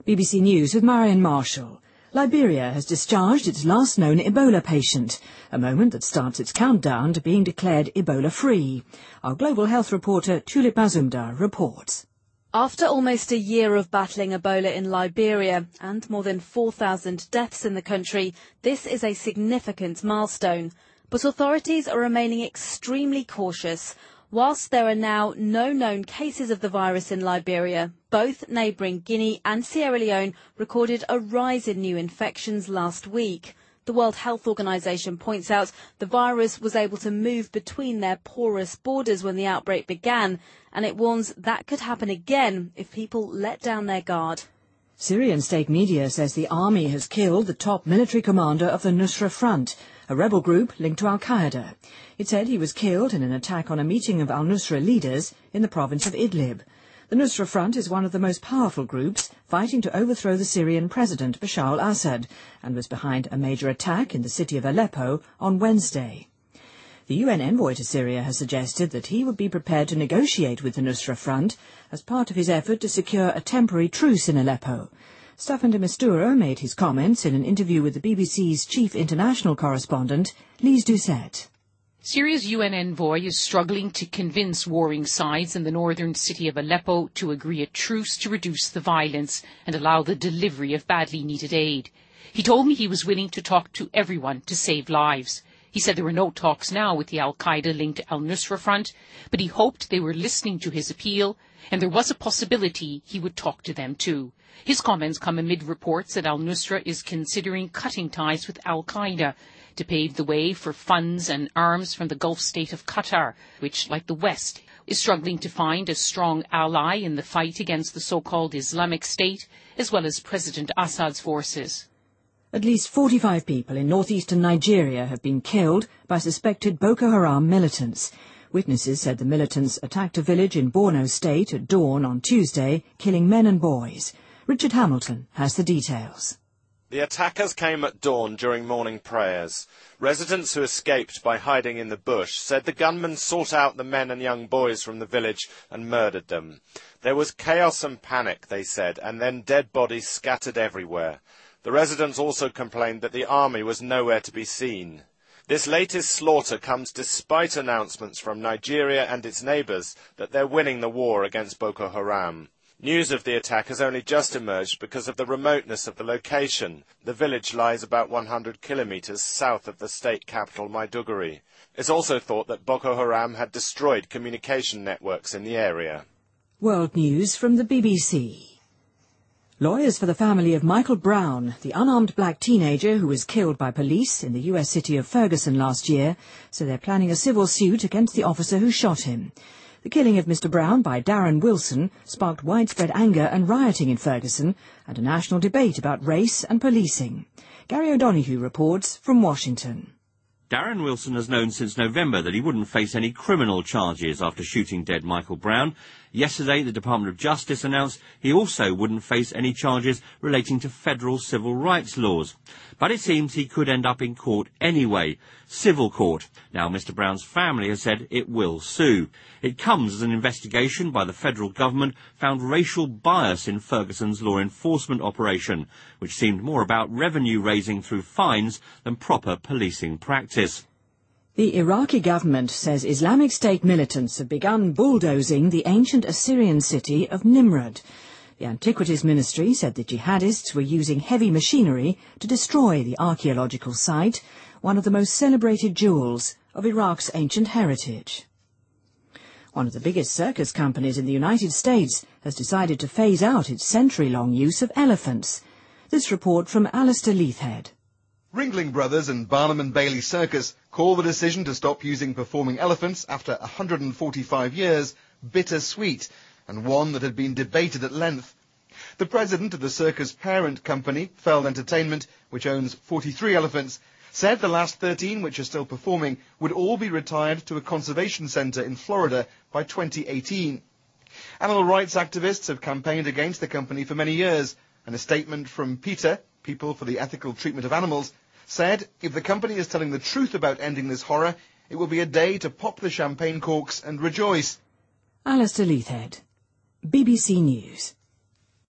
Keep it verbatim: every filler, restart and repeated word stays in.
B B C News with Marion Marshall. Liberia has discharged its last known Ebola patient, a moment that starts its countdown to being declared Ebola-free. Our global health reporter Tulip Mazumda reports. After almost a year of battling Ebola in Liberia and more than four thousand deaths in the country, this is a significant milestone. But authorities are remaining extremely cautious. Whilst there are now no known cases of the virus in Liberia, both neighbouring Guinea and Sierra Leone recorded a rise in new infections last week. The World Health Organization points out the virus was able to move between their porous borders when the outbreak began, and it warns that could happen again if people let down their guard. Syrian state media says the army has killed the top military commander of the Nusra Front, a rebel group linked to al-Qaeda. It said he was killed in an attack on a meeting of al-Nusra leaders in the province of Idlib. The Nusra Front is one of the most powerful groups fighting to overthrow the Syrian president Bashar al-Assad and was behind a major attack in the city of Aleppo on Wednesday. The U N envoy to Syria has suggested that he would be prepared to negotiate with the Nusra Front as part of his effort to secure a temporary truce in Aleppo. Staffan de Mistura made his comments in an interview with the B B C's chief international correspondent, Lise Doucet. Syria's U N envoy is struggling to convince warring sides in the northern city of Aleppo to agree a truce to reduce the violence and allow the delivery of badly needed aid. He told me he was willing to talk to everyone to save lives. He said there were no talks now with the al-Qaeda-linked al-Nusra Front, but he hoped they were listening to his appeal, and there was a possibility he would talk to them too. His comments come amid reports that al-Nusra is considering cutting ties with al-Qaeda to pave the way for funds and arms from the Gulf state of Qatar, which, like the West, is struggling to find a strong ally in the fight against the so-called Islamic State, as well as President Assad's forces. At least forty-five people in northeastern Nigeria have been killed by suspected Boko Haram militants. Witnesses said the militants attacked a village in Borno State at dawn on Tuesday, killing men and boys. Richard Hamilton has the details. The attackers came at dawn during morning prayers. Residents who escaped by hiding in the bush said the gunmen sought out the men and young boys from the village and murdered them. There was chaos and panic, they said, and then dead bodies scattered everywhere. The residents also complained that the army was nowhere to be seen. This latest slaughter comes despite announcements from Nigeria and its neighbours that they're winning the war against Boko Haram. News of the attack has only just emerged because of the remoteness of the location. The village lies about one hundred kilometres south of the state capital, Maiduguri. It's also thought that Boko Haram had destroyed communication networks in the area. World News from the B B C. Lawyers for the family of Michael Brown, the unarmed black teenager who was killed by police in the U S city of Ferguson last year, say they're planning a civil suit against the officer who shot him. The killing of Mister Brown by Darren Wilson sparked widespread anger and rioting in Ferguson and a national debate about race and policing. Gary O'Donoghue reports from Washington. Darren Wilson has known since November that he wouldn't face any criminal charges after shooting dead Michael Brown. Yesterday, the Department of Justice announced he also wouldn't face any charges relating to federal civil rights laws. But it seems he could end up in court anyway, civil court. Now, Mister Brown's family has said it will sue. It comes as an investigation by the federal government found racial bias in Ferguson's law enforcement operation, which seemed more about revenue raising through fines than proper policing practice. The Iraqi government says Islamic State militants have begun bulldozing the ancient Assyrian city of Nimrud. The Antiquities Ministry said the jihadists were using heavy machinery to destroy the archaeological site, one of the most celebrated jewels of Iraq's ancient heritage. One of the biggest circus companies in the United States has decided to phase out its century-long use of elephants. This report from Alistair Leithhead. Ringling Brothers and Barnum and Bailey Circus call the decision to stop using performing elephants after one hundred forty-five years bittersweet, and one that had been debated at length. The president of the circus parent company, Feld Entertainment, which owns forty-three elephants, said the last thirteen which are still performing would all be retired to a conservation centre in Florida by twenty eighteen. Animal rights activists have campaigned against the company for many years, and a statement from PETA, People for the Ethical Treatment of Animals, said if the company is telling the truth about ending this horror, it will be a day to pop the champagne corks and rejoice. Alistair Leithhead, B B C News.